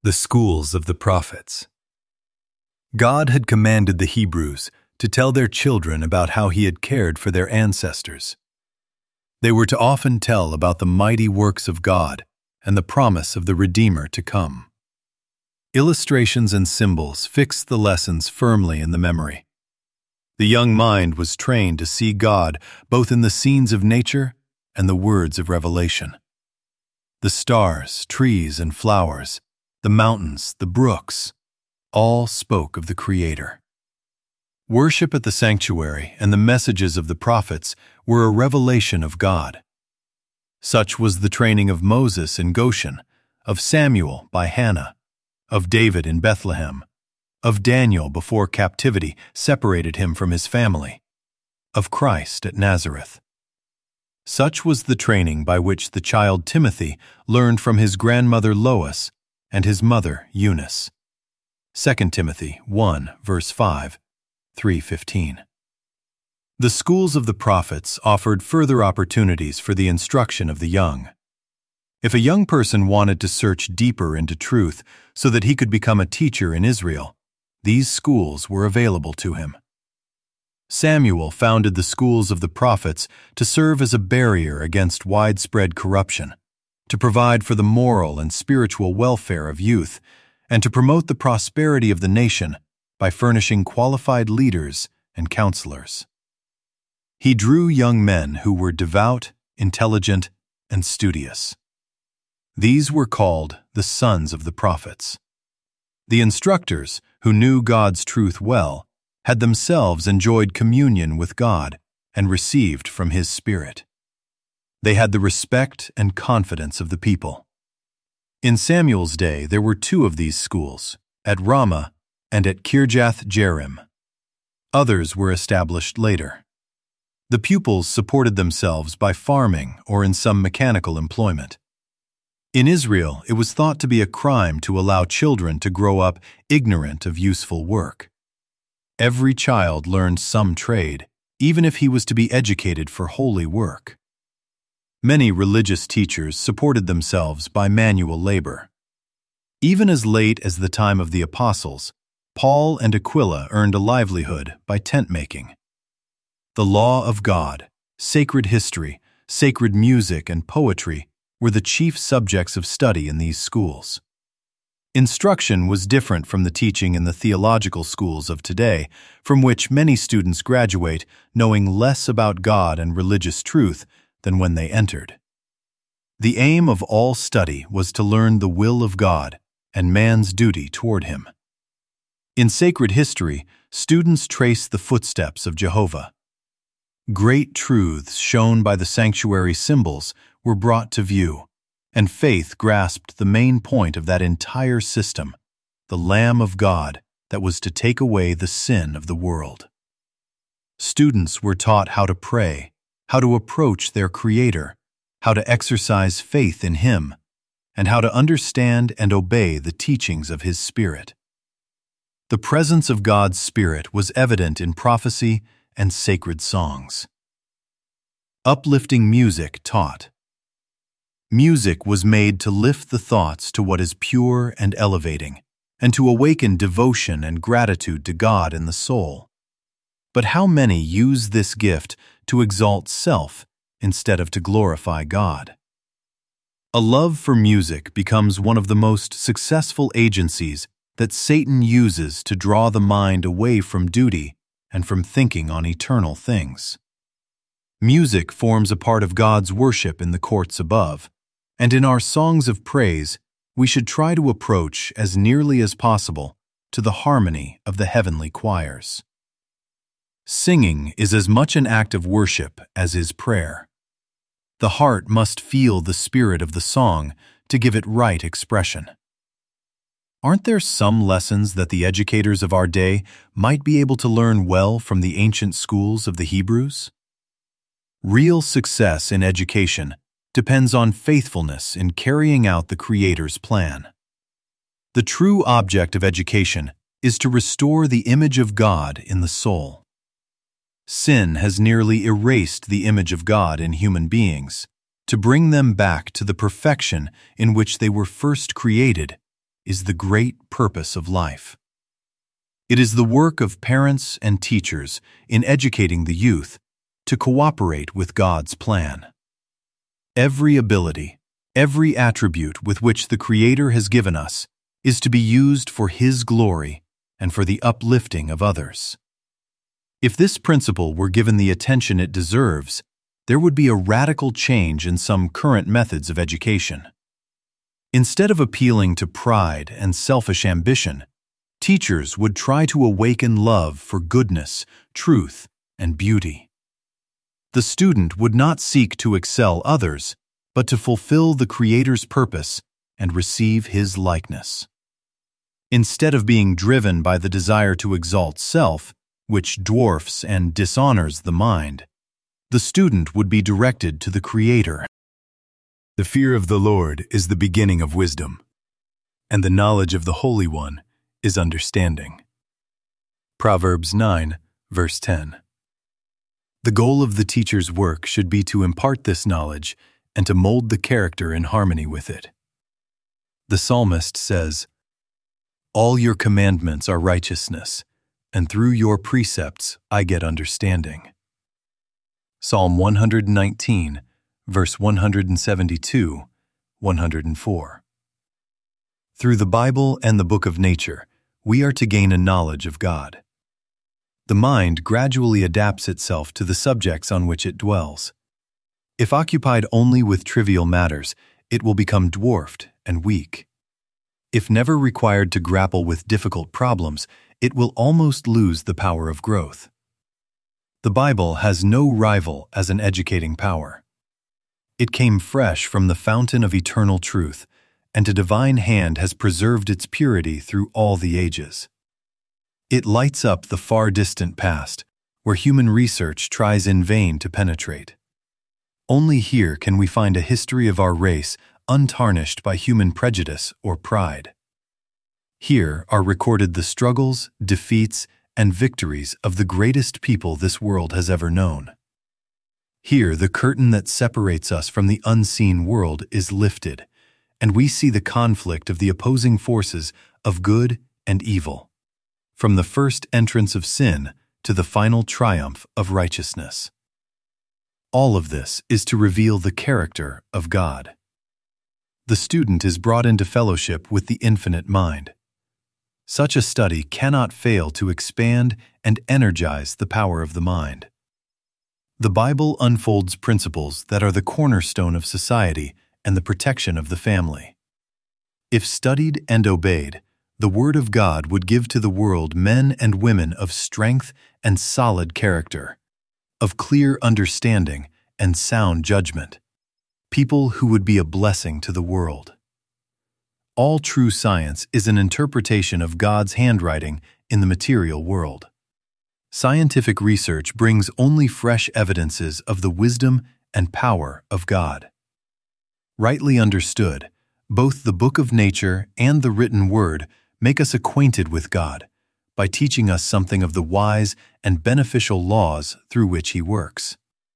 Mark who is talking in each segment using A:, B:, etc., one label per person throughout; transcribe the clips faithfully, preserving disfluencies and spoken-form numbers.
A: The schools of the prophets. God had commanded the Hebrews to tell their children about how He had cared for their ancestors. They were to often tell about the mighty works of God and the promise of the Redeemer to come. Illustrations and symbols fixed the lessons firmly in the memory. The young mind was trained to see God both in the scenes of nature and the words of revelation. The stars, trees, and flowers, the mountains, the brooks, all spoke of the Creator. Worship at the sanctuary and the messages of the prophets were a revelation of God. Such was the training of Moses in Goshen, of Samuel by Hannah, of David in Bethlehem, of Daniel before captivity separated him from his family, of Christ at Nazareth. Such was the training by which the child Timothy learned from his grandmother Lois and his mother Eunice. Second Timothy one, verse five, three fifteen. The schools of the prophets offered further opportunities for the instruction of the young. If a young person wanted to search deeper into truth so that he could become a teacher in Israel, these schools were available to him. Samuel founded the schools of the prophets to serve as a barrier against widespread corruption, to provide for the moral and spiritual welfare of youth, and to promote the prosperity of the nation by furnishing qualified leaders and counselors. He drew young men who were devout, intelligent, and studious. These were called the sons of the prophets. The instructors, who knew God's truth well, had themselves enjoyed communion with God and received from His Spirit. They had the respect and confidence of the people. In Samuel's day, there were two of these schools, at Ramah and at Kirjath-Jearim. Others were established later. The pupils supported themselves by farming or in some mechanical employment. In Israel, it was thought to be a crime to allow children to grow up ignorant of useful work. Every child learned some trade, even if he was to be educated for holy work. Many religious teachers supported themselves by manual labor. Even as late as the time of the apostles, Paul and Aquila earned a livelihood by tent-making. The law of God, sacred history, sacred music, and poetry were the chief subjects of study in these schools. Instruction was different from the teaching in the theological schools of today, from which many students graduate knowing less about God and religious truth than when they entered. The aim of all study was to learn the will of God and man's duty toward Him. In sacred history, students trace the footsteps of Jehovah. Great truths shown by the sanctuary symbols were brought to view, and faith grasped the main point of that entire system, the Lamb of God that was to take away the sin of the world. Students were taught how to pray, how to approach their Creator, how to exercise faith in Him, and how to understand and obey the teachings of His Spirit. The presence of God's Spirit was evident in prophecy and sacred songs. Uplifting music taught. Music was made to lift the thoughts to what is pure and elevating, and to awaken devotion and gratitude to God in the soul. But how many use this gift to exalt self instead of to glorify God? A love for music becomes one of the most successful agencies that Satan uses to draw the mind away from duty and from thinking on eternal things. Music forms a part of God's worship in the courts above, and in our songs of praise, we should try to approach as nearly as possible to the harmony of the heavenly choirs. Singing is as much an act of worship as is prayer. The heart must feel the spirit of the song to give it right expression. Aren't there some lessons that the educators of our day might be able to learn well from the ancient schools of the Hebrews? Real success in education depends on faithfulness in carrying out the Creator's plan. The true object of education is to restore the image of God in the soul. Sin has nearly erased the image of God in human beings. To bring them back to the perfection in which they were first created is the great purpose of life. It is the work of parents and teachers in educating the youth to cooperate with God's plan. Every ability, every attribute with which the Creator has given us is to be used for His glory and for the uplifting of others. If this principle were given the attention it deserves, there would be a radical change in some current methods of education. Instead of appealing to pride and selfish ambition, teachers would try to awaken love for goodness, truth, and beauty. The student would not seek to excel others, but to fulfill the Creator's purpose and receive His likeness. Instead of being driven by the desire to exalt self, which dwarfs and dishonors the mind, the student would be directed to the Creator. The fear of the Lord is the beginning of wisdom, and the knowledge of the Holy One is understanding. Proverbs nine, verse ten. The goal of the teacher's work should be to impart this knowledge and to mold the character in harmony with it. The psalmist says, "All your commandments are righteousness, and through your precepts I get understanding." Psalm one hundred nineteen, verse one hundred seventy-two, one hundred four. Through the Bible and the book of nature, we are to gain a knowledge of God. The mind gradually adapts itself to the subjects on which it dwells. If occupied only with trivial matters, it will become dwarfed and weak. If never required to grapple with difficult problems, it will almost lose the power of growth. The Bible has no rival as an educating power. It came fresh from the fountain of eternal truth, and a divine hand has preserved its purity through all the ages. It lights up the far-distant past, where human research tries in vain to penetrate. Only here can we find a history of our race untarnished by human prejudice or pride. Here are recorded the struggles, defeats, and victories of the greatest people this world has ever known. Here, the curtain that separates us from the unseen world is lifted, and we see the conflict of the opposing forces of good and evil, from the first entrance of sin to the final triumph of righteousness. All of this is to reveal the character of God. The student is brought into fellowship with the infinite mind. Such a study cannot fail to expand and energize the power of the mind. The Bible unfolds principles that are the cornerstone of society and the protection of the family. If studied and obeyed, the Word of God would give to the world men and women of strength and solid character, of clear understanding and sound judgment, people who would be a blessing to the world. All true science is an interpretation of God's handwriting in the material world. Scientific research brings only fresh evidences of the wisdom and power of God. Rightly understood, both the book of nature and the written word make us acquainted with God by teaching us something of the wise and beneficial laws through which He works.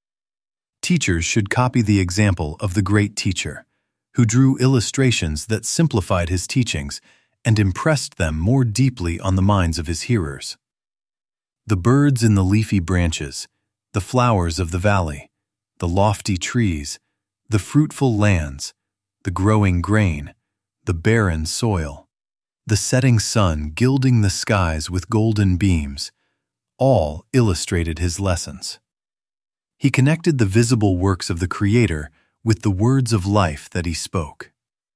A: Teachers should copy the example of the great teacher, who drew illustrations that simplified his teachings and impressed them more deeply on the minds of his hearers. The birds in the leafy branches, the flowers of the valley, the lofty trees, the fruitful lands, the growing grain, the barren soil, the setting sun gilding the skies with golden beams, all illustrated his lessons. He connected the visible works of the Creator with the words of life that he spoke.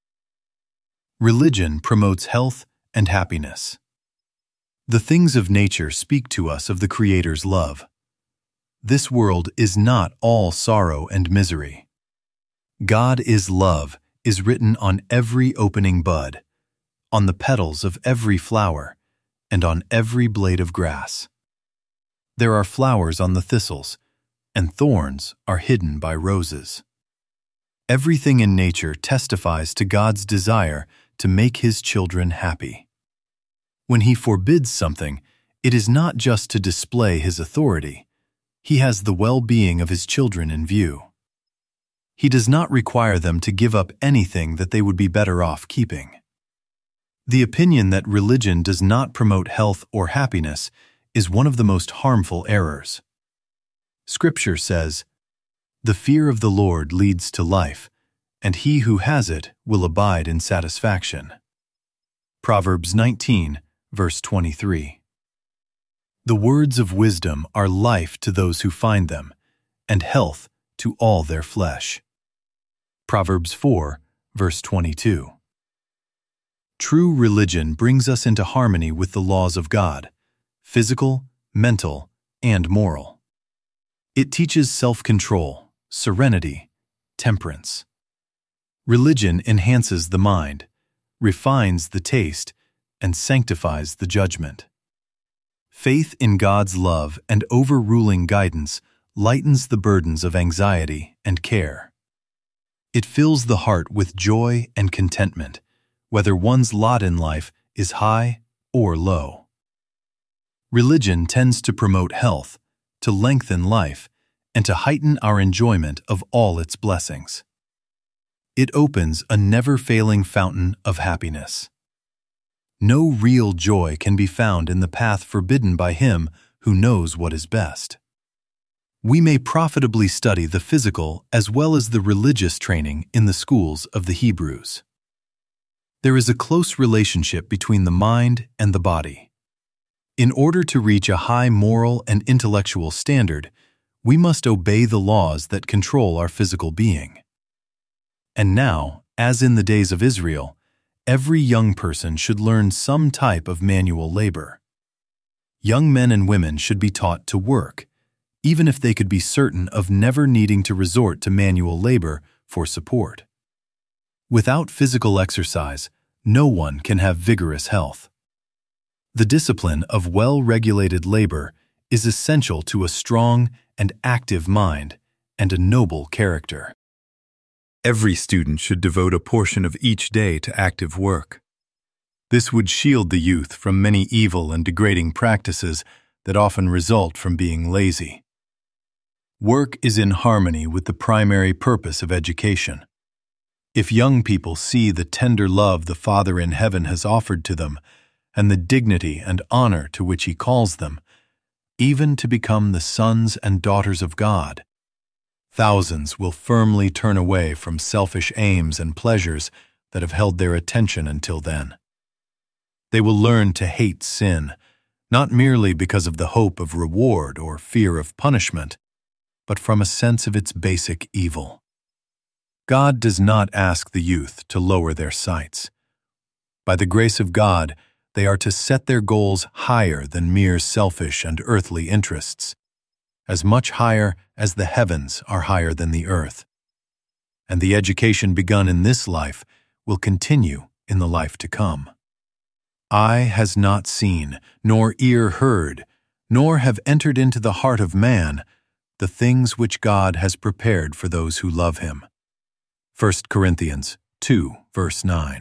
A: Religion promotes health and happiness. The things of nature speak to us of the Creator's love. This world is not all sorrow and misery. God is love is written on every opening bud, on the petals of every flower, and on every blade of grass. There are flowers on the thistles, and thorns are hidden by roses. Everything in nature testifies to God's desire to make His children happy. When He forbids something, it is not just to display His authority. He has the well-being of His children in view. He does not require them to give up anything that they would be better off keeping. The opinion that religion does not promote health or happiness is one of the most harmful errors. Scripture says, "The fear of the Lord leads to life, and he who has it will abide in satisfaction." Proverbs nineteen, verse twenty-three. The words of wisdom are life to those who find them, and health to all their flesh. Proverbs four, verse twenty-two. True religion brings us into harmony with the laws of God, physical, mental, and moral. It teaches self-control, serenity, temperance. Religion enhances the mind, refines the taste, and sanctifies the judgment. Faith in God's love and overruling guidance lightens the burdens of anxiety and care. It fills the heart with joy and contentment, whether one's lot in life is high or low. Religion tends to promote health, to lengthen life, and to heighten our enjoyment of all its blessings. It opens a never-failing fountain of happiness. No real joy can be found in the path forbidden by him who knows what is best. We may profitably study the physical as well as the religious training in the schools of the Hebrews. There is a close relationship between the mind and the body. In order to reach a high moral and intellectual standard, we must obey the laws that control our physical being. And now, as in the days of Israel, every young person should learn some type of manual labor. Young men and women should be taught to work, even if they could be certain of never needing to resort to manual labor for support. Without physical exercise, no one can have vigorous health. The discipline of well-regulated labor is essential to a strong and active mind and a noble character. Every student should devote a portion of each day to active work. This would shield the youth from many evil and degrading practices that often result from being lazy. Work is in harmony with the primary purpose of education. If young people see the tender love the Father in heaven has offered to them, and the dignity and honor to which he calls them, even to become the sons and daughters of God, thousands will firmly turn away from selfish aims and pleasures that have held their attention until then. They will learn to hate sin, not merely because of the hope of reward or fear of punishment, but from a sense of its basic evil. God does not ask the youth to lower their sights. By the grace of God, they are to set their goals higher than mere selfish and earthly interests, as much higher as the heavens are higher than the earth. And the education begun in this life will continue in the life to come. Eye has not seen, nor ear heard, nor have entered into the heart of man the things which God has prepared for those who love him. First Corinthians two, verse nine.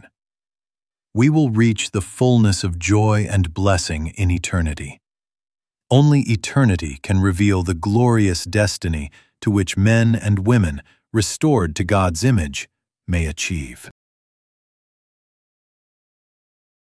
A: We will reach the fullness of joy and blessing in eternity. Only eternity can reveal the glorious destiny to which men and women, restored to God's image, may achieve.